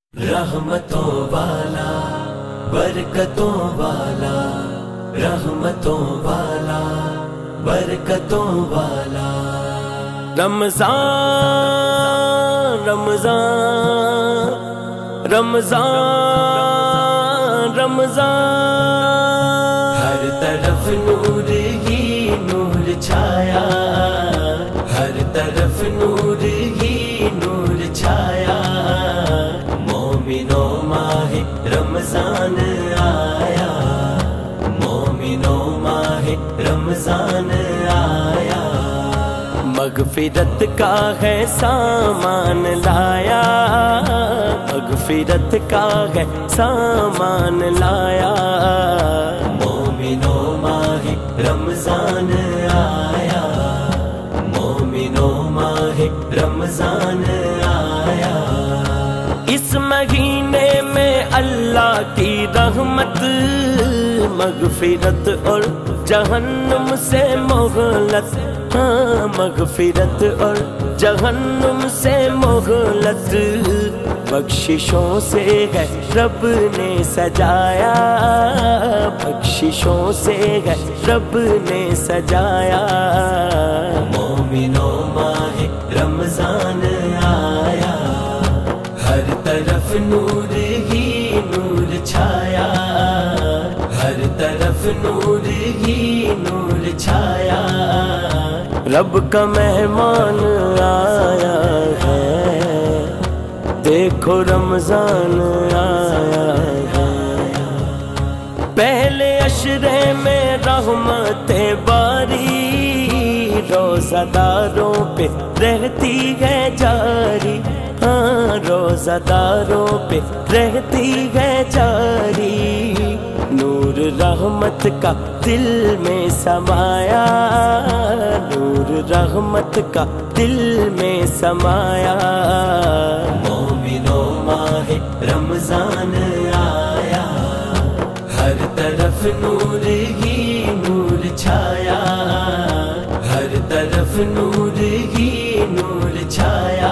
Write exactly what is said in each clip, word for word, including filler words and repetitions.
رحمتوں والا برکتوں والا، رحمتوں والا برکتوں والا، رمضان رمضان رمضان رمضان، ہر طرف نور ہی نور چھایا، ہر طرف نور ہی نور چھایا، مومنوں ماہ رمضان آیا، مومنوں ماہ رمضان آیا، مغفرت کا ہے سامان لایا، مغفرت کا ہے سامان لایا، مومنوں ماہ رمضان آیا، مومنوں ماہ رمضان آیا، اس مہینے میں اللہ کی رحمت، مغفرت اور جہنم سے مہلت، ہاں مغفرت اور جہنم سے مہلت، بخششوں سے ہے رب نے سجایا، بخششوں سے ہے رب نے سجایا، مومنوں ماہ رمضان آیا، ہر طرف نور ہی نور چھایا، ہر طرف نور ہی نور چھایا، رب کا مہمان آیا ہے، دیکھو رمضان آیا ہے، پہلے عشرے میں رحمتیں باری، روزہ داروں پہ رہتی ہے جاری، ہاں روزہ داروں پہ رہتی ہے جاری، نور رحمت کا دل میں سمایا، نور رحمت کا دل میں سمایا، مومنوں ماہ رمضان آیا، ہر طرف نور ہی نور چھایا، ہر طرف نور ہی نور چھایا،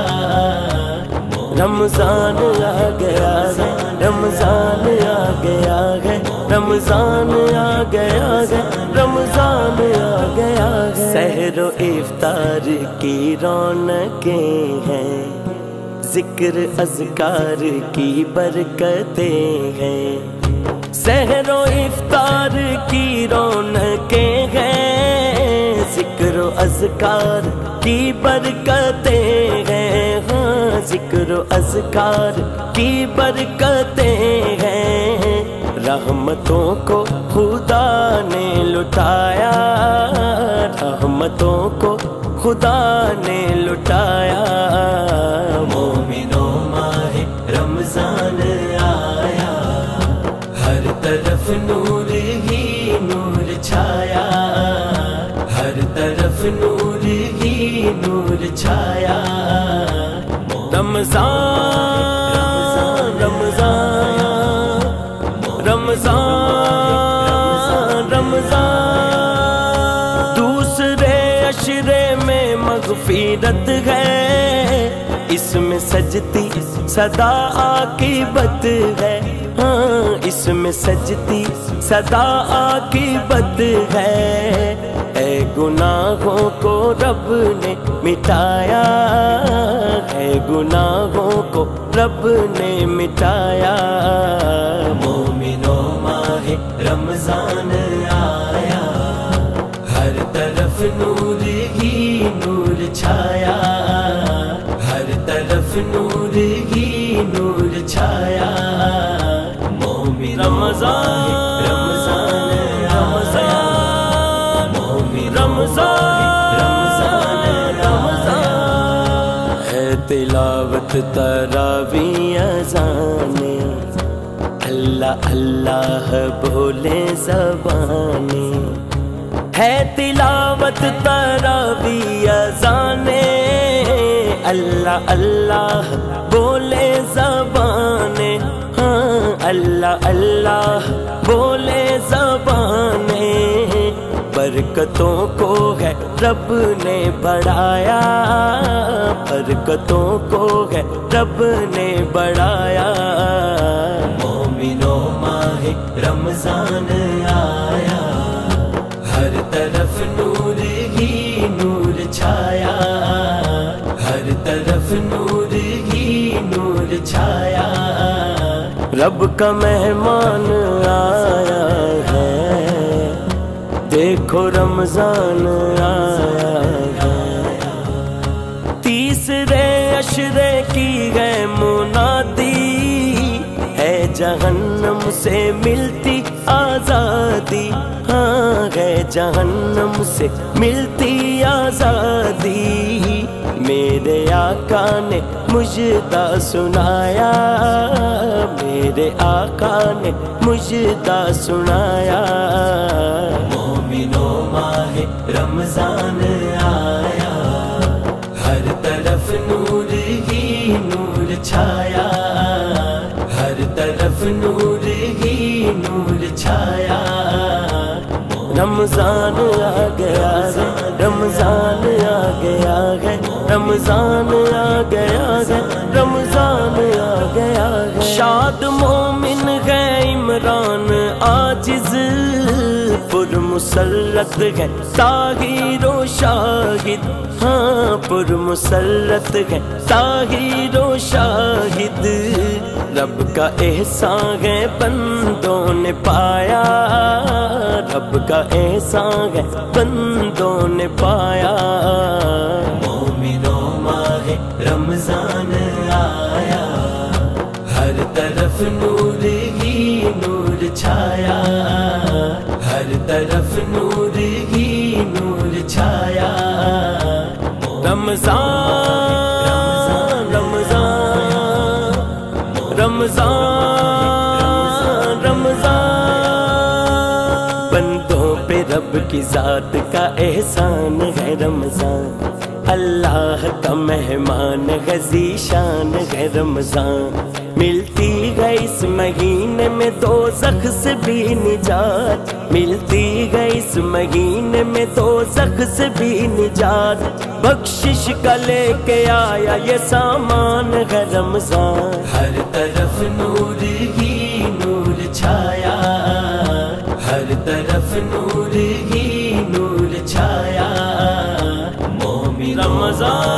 رمضان آ گیا ہے، رمضان آ گیا ہے، رمضان آ گیا ہے، رمضان آ گیا ہے، سحر و افطار کی رونقیں ہیں، ذکر اذکار کی برکتیں ہیں، سحر و افطار کی رونقیں ہیں، ذکر و اذکار کی برکتیں ہیں، ہاں ذکر و اذکار کی برکتیں ہیں، رحمتوں کو خدا نے لٹایا، رحمتوں کو خدا نے لٹایا، مومنوں ماہ رمضان آیا، ہر طرف نور ہی نور چھایا، ہر طرف نور ہی نور چھایا، رمضان رمضان رمضان رمضان، دوسرے عشرے میں مغفرت ہے، اس میں سجتی صدا عاقبت ہے، ہاں اس میں سجتی صدا عاقبت ہے، اے گناہوں کو رب نے مٹایا، اے گناہوں کو رب نے مٹایا، مومنوں ماہ رمضان آیا، ہر طرف نور ہی نور چھایا، ہر طرف نور ہی نور چھایا، مومنوں رمضان رمضان رمضان رمضان رمضان، ہے تلاوت تراویح اذانیں، اللہ اللہ بولے زبانیں، ہے تلاوت تراویح اذانیں، اللہ اللہ بولے زبانیں، ہاں اللہ اللہ بولے زبانیں، برکتوں کو ہے رب نے بڑھایا، برکتوں کو ہے رب نے بڑھایا، नूर छाया। रब का मेहमान आया है, देखो रमजान आया है। तीसरे अशरे की है मुनादी, है जहन्नम से मिलती आजादी। हाँ है जहन्नम से मिलती आजादी। मेरे आका ने मुझदा सुनाया, मेरे आका ने मुझदा सुनाया। मोमिनो माहे रमजान आया, हर तरफ नूर ही नूर छाया, हर तरफ नूर ही नूर छाया। रमजान आ गया है, रमजान आ गया है, रमजान आ गया है, रमजान आ गया है। शाद मोमिन है इमरान आजिज, पुर मुसल्लत है ताहीरो शाहिद। हाँ पुर मुसल्लत है ताहीरो शाहिद। रब का एहसान है बंदों ने पाया, रब का एहसान है बंदों ने पाया। मोमिनो माहे रमजान आया, हर तरफ नूर ही नूर छाया, हर तरफ नूर ही नूर छाया। रमजान रमजान रमजान रमजान, बंदों पे रब की जात का एहसान है रमजान। अल्लाह का मेहमान है ज़ीशान है रमजान। मिलती है इस महीने में दोज़ख से भी निजात, मिलती है इस महीने में दोज़ख से भी निजात। बख्शिश का लेके आया ये सामान है रमजान। हर तरफ नूर ही नूर छाया, हर तरफ नूर ही नूर छाया। मोमिन रमजान